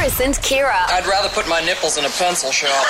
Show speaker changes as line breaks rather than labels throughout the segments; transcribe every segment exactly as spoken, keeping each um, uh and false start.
Chris and Kira.
I'd rather put my nipples in a pencil sharpener.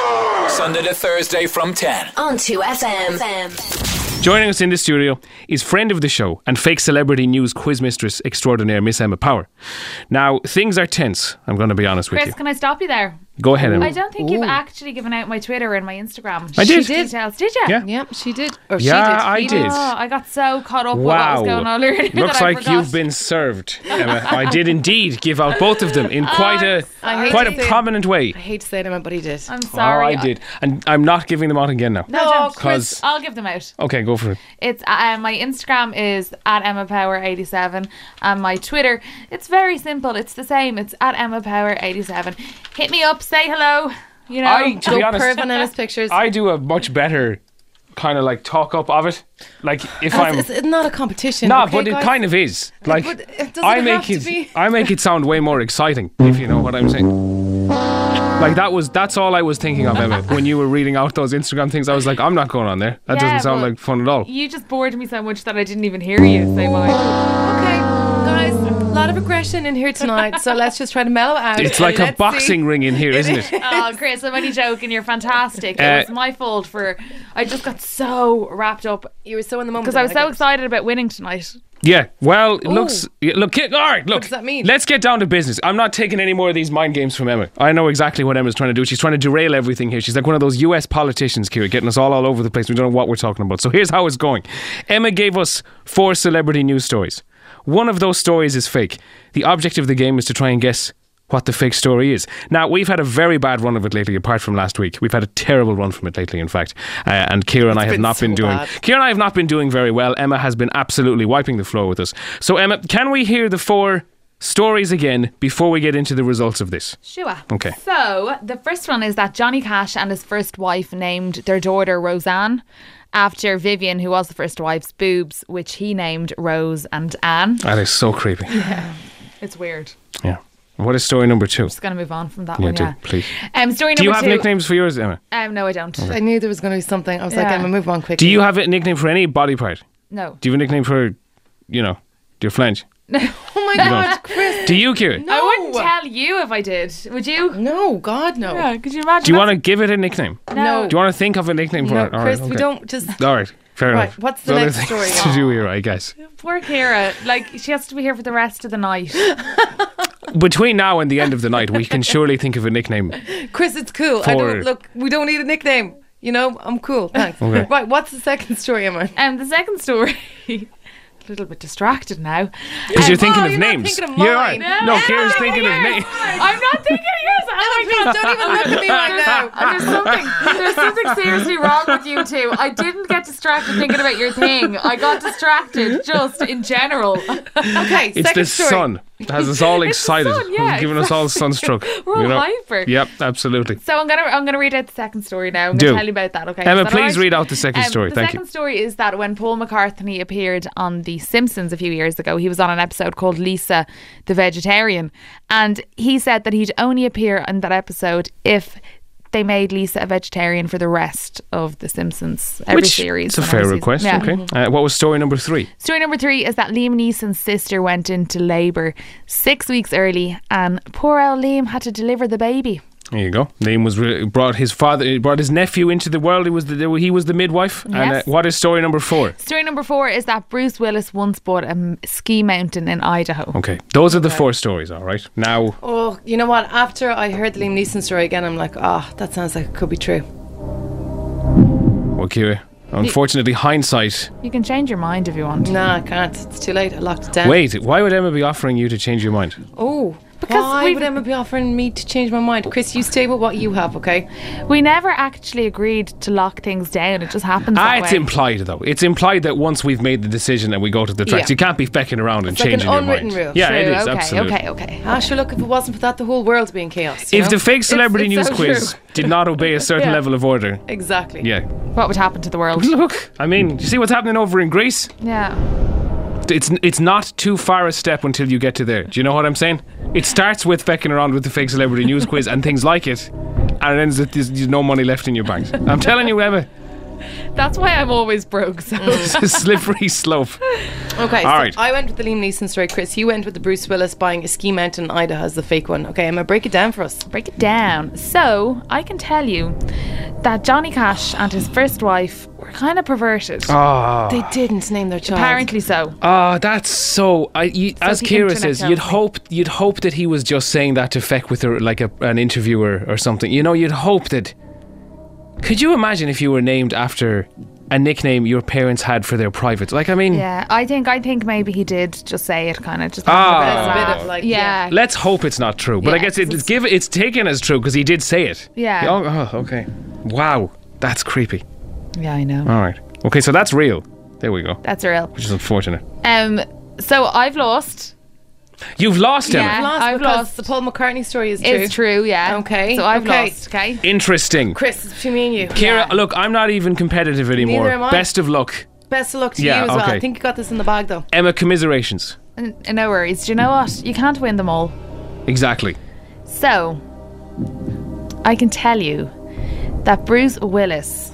Sunday to Thursday from ten.
On two F M.
Joining us in the studio is friend of the show and fake celebrity news quiz mistress extraordinaire, Miss Emma Power. Now, things are tense, I'm going to be honest with
Chris,
you.
can I stop you there?
Go ahead, Emma.
I don't think you've actually given out my Twitter and my Instagram.
I did.
She did. Details. Did you?
Yeah.
Yeah, she did. Or
Yeah, I
she did.
did.
Oh, I got so caught up with
Wow.
what was going on earlier.
Looks
that I
like
forgot.
you've been served, Emma. I did indeed give out both of them in quite a
I hate
quite
to
a
say-
prominent way.
I hate to say it, Emma, but he did.
I'm sorry.
Oh, I did. And I'm not giving them out again now.
No, don't.
Because...
I'll give them out.
Okay, go for it.
It's uh, my Instagram is at Emma Power eighty-seven, and my Twitter, it's very simple. It's the same. It's at Emma Power eighty-seven. Hit me up, say hello. You know,
I, to be
Go
honest,
perv on Emma's pictures.
I do a much better kind of like talk up of it. Like if I'm...
it's, it's not a competition.
No,
okay,
but it
guys?
kind of is. Like
But it doesn't
I
have
make
to
it,
be.
I make it sound way more exciting, if you know what I'm saying. Like that was, that's all I was thinking of, Emma. When you were reading out those Instagram things, I was like, I'm not going on there. That
Yeah,
doesn't sound
well,
like fun at all.
you just bored me so much that I didn't even hear you say mine.
Okay, guys, a lot of aggression in here tonight, so let's just try to mellow out.
It's like
and
a
let's
boxing
see.
ring in here, isn't it?
Oh, Chris, I'm only joking. You're fantastic.
Uh,
It was my fault for. I just got so wrapped up
You were so in the moment.
because I was so
get it.
excited about winning tonight.
Yeah, well, it looks... yeah, Look, ki- all right, look.
does that mean?
Let's get down to business. I'm not taking any more of these mind games from Emma. I know exactly what Emma's trying to do. She's trying to derail everything here. She's like one of those U S politicians, Kira, getting us all all over the place. We don't know what we're talking about. So here's how it's going. Emma gave us four celebrity news stories. One of those stories is fake. The object of the game is to try and guess what the fake story is. Now, we've had a very bad run of it lately, apart from last week. We've had a terrible run from it lately, in fact. Uh, and Kira and I have
been
not been
so
doing...
bad.
Kira and I have not been doing very well. Emma has been absolutely wiping the floor with us. So, Emma, can we hear the four stories again before we get into the results of this?
Sure.
Okay.
So the first one is that Johnny Cash and his first wife named their daughter Roseanne after Vivian, who was the first wife's boobs, which he named Rose and Anne.
That is so creepy.
It's weird.
Yeah. What is story number two?
Just going to move on from that
Yeah,
one.
do,
Yeah.
please.
Um, story
Do you
number
have
two.
nicknames for yours, Emma?
Um, no, I don't.
I knew there was going to be something. I was like,
Yeah.
Emma, move on quickly.
Do you have a nickname for any body part?
No.
Do you have a nickname for, you know, your flange?
Oh my God, Chris.
Do you, Kira?
I wouldn't tell you if I did. Would you?
No, God, no.
Yeah, could you imagine?
Do you want to give it a nickname?
No.
Do you want to think of a nickname for
No,
it? All
Chris,
right,
we
okay.
don't just.
All right, fair
Right,
enough.
what's the
There's
next
other
story?
things to do here, I guess.
Poor Kira. Like, she has to be here for the rest of the night.
Between now and the end of the night, we can surely think of a nickname.
Chris, it's cool. I
For-
don't look. We don't need a nickname. You know, I'm cool. Thanks.
Okay.
Right, what's the second story, Emma?
Um, the second story. A little bit distracted now.
Because you're thinking
oh,
of
you're not
names.
thinking of
You're
mine.
right.
No,
No,
no,
Kira's
no,
thinking of
yours.
names.
I'm not thinking of yours. Oh my God.
Don't even look at me right now.
And there's something, there's something seriously wrong with you two. I didn't get distracted thinking about your thing. I got distracted just in general.
Okay,
It's
second
the
story.
sun. It has us all
It's the
excited.
sun, yeah,
It's giving us all sunstruck.
We're all
you know?
hyper.
Yep, absolutely.
So I'm gonna I'm gonna read out the second story now. I'm
Do.
gonna tell you about that. Okay.
Emma,
Is that
please
all right?
read out the second
Um,
story.
The
Thank
second
you.
story is that when Paul McCartney appeared on The Simpsons a few years ago, he was on an episode called Lisa the Vegetarian, and he said that he'd only appear in that episode if they made Lisa a vegetarian for the rest of The Simpsons every
Which
series.
it's a
and
fair
every season.
request.
Yeah.
Okay. Uh, what was story number three?
Story number three is that Liam Neeson's sister went into labour six weeks early, and poor old Liam had to deliver the baby.
There you go. Liam was re- brought his father, he brought his nephew into the world. He was the he was the midwife. And uh,
Yes.
what is story number four?
Story number four is that Bruce Willis once bought a m- ski mountain in Idaho.
Okay, those are the four stories. All right. Now,
Oh, you know what? After I heard the Liam Neeson story again, I'm like, ah, that sounds like it could be true.
well, Kira, unfortunately, hindsight.
You can change your mind if you want.
Nah, I can't. It's too late. I locked it down.
Wait, why would Emma be offering you to change your mind?
Oh,
Because
why
we've-
would Emma be offering me to change my mind? Chris, you stay with what you have, okay?
We never actually agreed to lock things down. It just happens
Ah,
that
it's
way.
implied though. It's implied that once we've made the decision and we go to the tracks,
Yeah.
you can't be fecking around and
It's like an
changing your
unwritten
mind.
rule.
Yeah,
True,
it is
okay,
absolutely.
okay, okay.
Ah, sure, look, if it wasn't for that, the whole world's be in chaos. you
If
know?
the fake celebrity
It's-
news
it's so
quiz
true.
did not obey a certain
Yeah.
level of order,
Exactly.
yeah.
What would happen to the world?
Look, I mean, you see what's happening over in Greece?
Yeah.
It's it's not too far a step until you get to there. Do you know what I'm saying? It starts with fecking around with the fake celebrity news quiz and things like it, and it ends with there's, there's no money left in your bank. I'm telling you, Emma,
That's why I'm always broke. So
It's a slippery slope.
Okay,
All
so
right.
I went with the Liam Neeson story, Chris. You went with the Bruce Willis buying a ski mountain in Idaho as the fake one. Okay, Emma, break it down for us.
break it down. So I can tell you that Johnny Cash and his first wife were kind of perverted.
Oh,
They didn't name their child.
Apparently so.
oh, that's so. I, you, as
the
Kira
internet
says,
tells
you'd
me.
hope you'd hope that he was just saying that to feck with her, like a, an interviewer or something. You know, you'd hope that. Could you imagine if you were named after a nickname your parents had for their private? Like, I mean,
Yeah, I think I think maybe he did just say it, kind of just.
Ah.
There's a
laugh.
bit of like,
yeah.
let's hope it's not true. But I
Yeah,
guess it,
'cause
it's give it's taken as true because he did say it.
Yeah.
Oh, oh, okay. Wow, that's creepy.
Yeah, I know.
All right. Okay, so that's real. There we go.
That's real.
Which is unfortunate.
Um, so I've lost.
You've lost him.
Yeah.
Lost
I've
because
lost.
the Paul McCartney story is true.
It's true, yeah.
Okay,
So I've
okay.
lost. Okay.
Interesting.
Chris, it's between me and you.
Kira,
Yeah.
look, I'm not even competitive anymore.
Neither am I.
Best of luck.
Best of luck to
Yeah,
you as well.
okay.
I think you got this in the bag though.
Emma, commiserations.
N- No worries. Do you know what? You can't win them all.
Exactly.
So I can tell you that Bruce Willis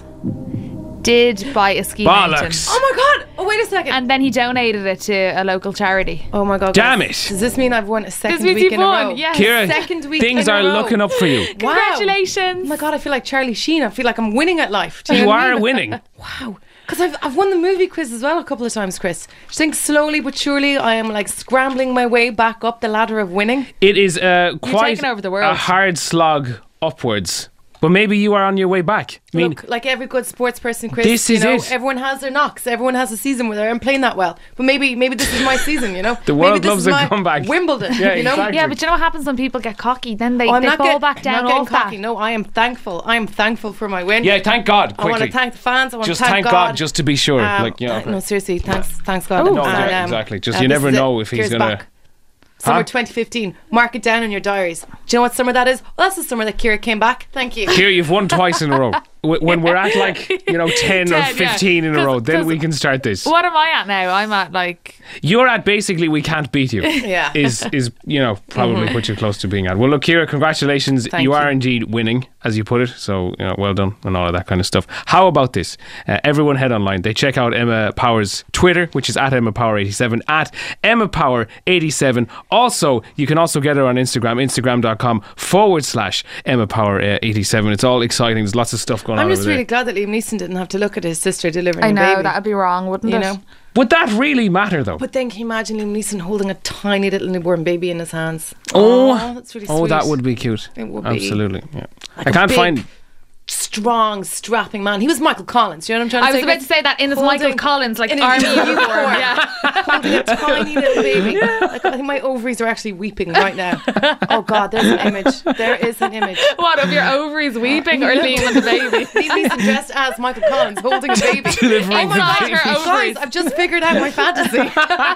did buy a ski mountain,
Bollocks.
Oh my god! Oh wait a second.
and then he donated it to a local charity.
oh my god!
Damn
guys.
it.
Does this mean I've won a second
This means
week
you've
in a
won,
row?
yes.
Kira,
Second week
things
in a
are
row.
looking up for you.
Wow.
Congratulations!
Oh my god! I feel like Charlie Sheen. I feel like I'm winning at life. Do you,
You
know what I
are
mean?
winning.
Wow. Because I've, I've won the movie quiz as well a couple of times, Chris. I think slowly but surely I am like scrambling my way back up the ladder of winning.
It is uh, quite
taking over the world.
a hard slog upwards. But maybe you are on your way back. I mean,
Look, like every good sports person, Chris,
This
you
is
know,
it.
everyone has their knocks. Everyone has a season where they aren't playing that well. But maybe maybe this is my season, you know?
The world
maybe this
loves
is
a
my
comeback.
Wimbledon,
Yeah,
you know?
exactly.
Yeah, but you know what happens when people get cocky? Then they,
Oh, I'm
they
not
fall
get-
back
I'm
down
not getting
off
cocky.
that.
No, I am thankful. I am thankful for my win.
yeah, thank God.
I want
Quickly.
to thank the fans. I want
just
to thank,
thank God. just to be sure.
Um,
like, yeah.
uh, no, seriously, thanks, thanks God.
Oh,
No,
And,
yeah,
um,
exactly. Just
uh,
you
this
never
is it.
know if he's
Here's
gonna-
back. Summer
Huh?
twenty fifteen. Mark it down in your diaries. Do you know what summer that is? Well, that's the summer that Kira came back. Thank you.
Here, you've won twice in a row. Wh- When we're at like, you know, ten, or
ten, yeah.
fifteen in a
'Cause-
row, then
'cause-
we can start this.
What am I at now? I'm at like
You're at basically we can't beat you.
Yeah.
Is, is you know, probably what you're close to being at. Well, look, Kira, congratulations.
Thank
you are
you.
indeed winning, as you put it. So, you know, well done and all of that kind of stuff. How about this? Uh, everyone head online. They check out Emma Power's Twitter, which is at Emma Power eighty-seven, at Emma Power eighty-seven. Also, you can also get her on Instagram, instagram.com forward slash Emma Power uh, eighty-seven. It's all exciting. There's lots of stuff going
I'm
on
just
over
really
there.
glad that Liam Neeson didn't have to look at his sister delivering
I
a
know
baby.
that'd be wrong, wouldn't
you
it?
know?
Would that really matter, though?
But then can you imagine Liam Neeson holding a tiny little newborn baby in his hands?
Oh,
Aw, that's really sweet.
oh, that would be cute.
It would be.
Absolutely. Yeah.
Like
I
a
can't
big,
find.
strong, strapping man. He was Michael Collins. You know what I'm trying to
I
say?
was about to say that in his
Holding-
Michael Collins like
in a
army
uniform.
uniform. Yeah.
Holding a tiny little baby. Like, I think my ovaries are actually weeping right now. Oh God, there's an image. There is an image.
What, of your ovaries weeping or Liam and the baby?
Liam Neeson dressed as Michael Collins holding a baby.
Delivering the
Inside
baby.
her
Guys,
ovaries.
I've just figured out my fantasy.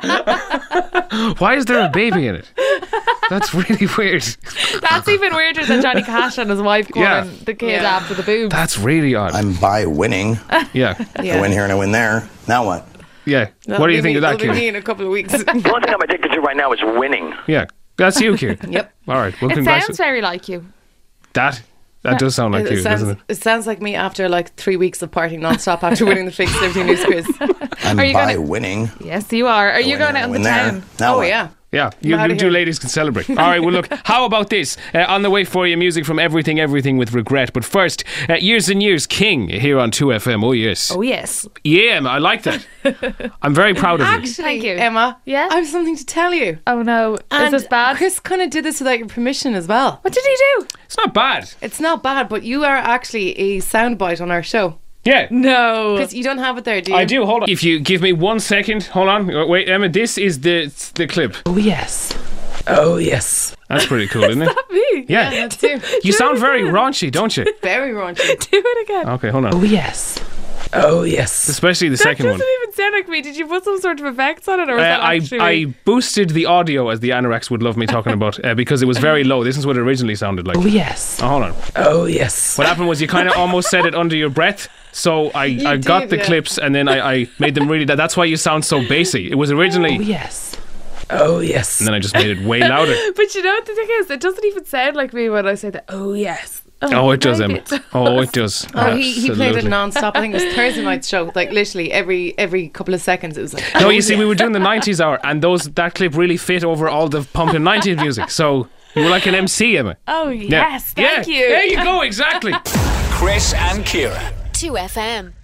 Why is there a baby in it? That's really weird.
That's even weirder than Johnny Cash and his wife calling
Yeah.
the kid
Yeah.
after the boobs.
That's really odd.
I'm by winning.
yeah.
I win here and I win there. Now what?
Yeah.
That'll
What do you
be
think
me-
of that,
that'll be me
kid?
in a couple of weeks.
The one thing I'm addicted to right now is winning.
Yeah. That's you, kid.
Yep.
All right. Well,
It sounds
congratulations.
very like you.
That that does sound like
it,
you,
sounds,
doesn't it?
it sounds like me after like three weeks of partying non-stop after winning the Fake Celebrity News quiz.
I'm
Are you
by
gonna-
winning.
Yes, you are. Are
I
you
win
going
here,
out
I
in the
win there.
town?
Now
Oh
what?
yeah.
Yeah, you,
outta
you two
here.
ladies can celebrate. All right, well, look, how about this? Uh, on the way for you, music from Everything, Everything with Regret. But first, uh, Years and Years King here on two F M. Oh, yes.
Oh, yes.
Yeah, I like that. I'm very proud of you.
Actually,
Thank you.
Emma.
Yeah?
I have something to tell you.
Oh, no. Is
And
this bad?
Chris kind of did this without your permission as well.
What did he do?
It's not bad.
It's not bad, but you are actually a soundbite on our show.
Yeah.
No.
Chris, you don't have it there, do you?
I do. Hold on. If you give me one second, hold on. Uh, Wait, Emma, this is the the clip.
Oh, yes. Oh, yes.
That's pretty cool, isn't it?
Me.
Yeah.
That's too.
You sound very raunchy, don't you?
Very raunchy.
Do it again.
Okay, hold on.
Oh, yes. Oh, yes.
Especially the
That
second
doesn't
one.
even sound like me. Did you put some sort of effects on it, or was
Uh,
that
I,
actually
I boosted the audio, as the anoraks would love me talking about, uh, because it was very low. This is what it originally sounded like.
Oh, yes.
Oh, hold on.
Oh, yes.
What happened was you kind of almost said it under your breath. So I, I got
did,
the
yeah.
clips and then I, I made them really. That, that's why you sound so bassy. It was originally,
Oh, yes. Oh, yes.
and then I just made it way louder.
But you know what the thing is? It doesn't even sound like me when I say that. Oh yes.
Oh, it does,
very
Emma.
good.
Oh, it does.
Oh, he, he played it
Absolutely.
non-stop. I think it was Thursday night's show. Like literally every every couple of seconds, it was like.
No,
oh,
you see, we
yes.
were doing the nineties hour, and those that clip really fit over all the pumping nineties music. So you were like an M C, Emma.
Oh,
Yeah.
yes. Thank
Yeah.
you.
There you go, exactly.
Chris and Kira.
two F M.